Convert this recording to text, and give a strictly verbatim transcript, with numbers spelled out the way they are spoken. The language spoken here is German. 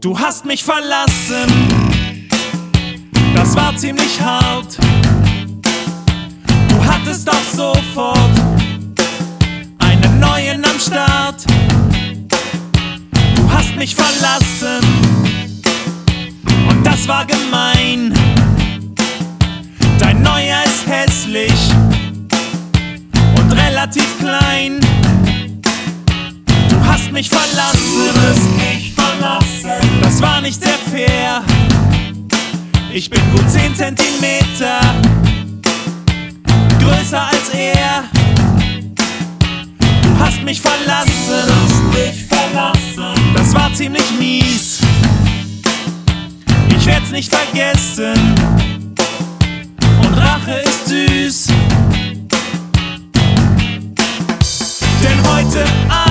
Du hast mich verlassen, das war ziemlich hart. Du hattest doch sofort einen neuen am Start. Du hast mich verlassen und das war gemein. Dein neuer ist hässlich und relativ klein. Du hast mich verlassen, Du hast mich verlassen. das war nicht sehr fair. Ich bin gut zehn Zentimeter größer als er. Du hast mich Du verlassen, hast mich verlassen. das war ziemlich mies. Ich werd's nicht vergessen und Rache ist süß. Denn heute Abend